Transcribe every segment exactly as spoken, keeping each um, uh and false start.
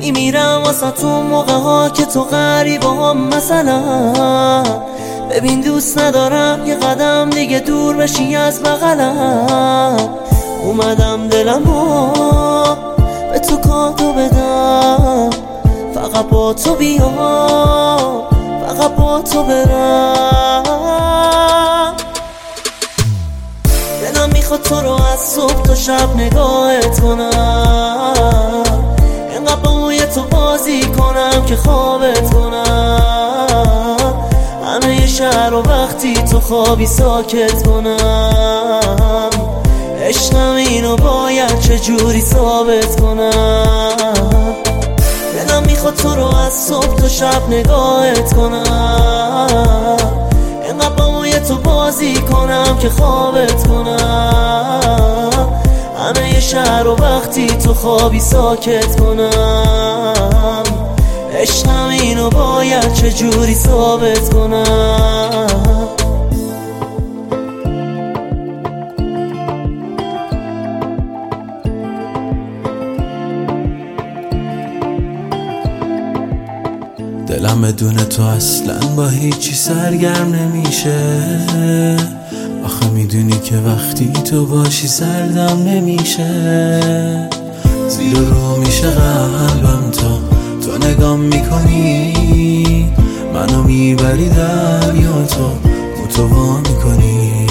میمیرم واسه تو موقع ها که تو غریبه هم. مثلا ببین دوست ندارم یه قدم دیگه دور بشی از بغلم. اومدم دلمو به تو کادو بدم، فقط با تو بیام، فقط با تو برم. دلم میخواد تو رو از صبح تا شب نگاهت کنم، اینقدر با موی تو بازی کنم که خوابت کنم. همه شهر و وقتی تو خوابی ساکت کنم. عشقم اینو باید چجوری ثابت کنم. دلم میخواد تو رو از صبح تا شب نگاهت کنم، اینقدر با موی تو بازی کنم که خوابت کنم. همه شهر و وقتی تو خوابی ساکت کنم. عشقم اینو باید چجوری ثابت کنم. دلم بدون تو اصلا با هیچی سرگرم نمیشه. آخه میدونی که وقتی تو باشی سردم نمیشه. زیر رو میشه قلبم تا تو نگام میکنی، منو میبری دریا تو متوا میکنی.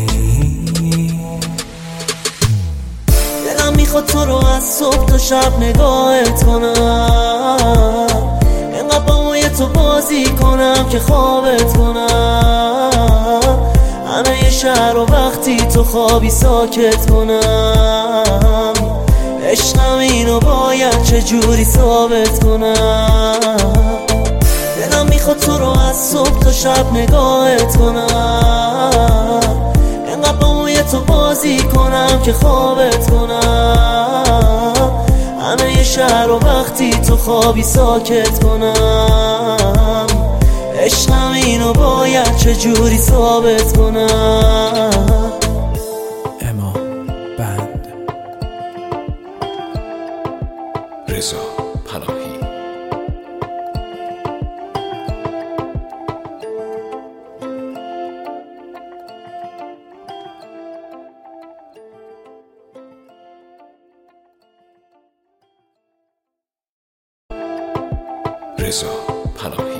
دلم میخواد تو رو از صبح تا شب نگاهت کنم، اینقدر با موی تو بازی کنم که خوابت کنم. همه شهر و وقتی تو خوابی ساکت کنم. عشقم اینو باید چجوری ثابت کنم. دلم میخواد تو رو از صبح تا شب نگاهت کنم، اینقدر با موی تو بازی کنم که خوابت کنم. همه شهر و وقتی تو خوابی ساکت کنم. عشقم اینو باید چجوری ثابت کنم. اما بند رضا پناهی. رضا پناهی.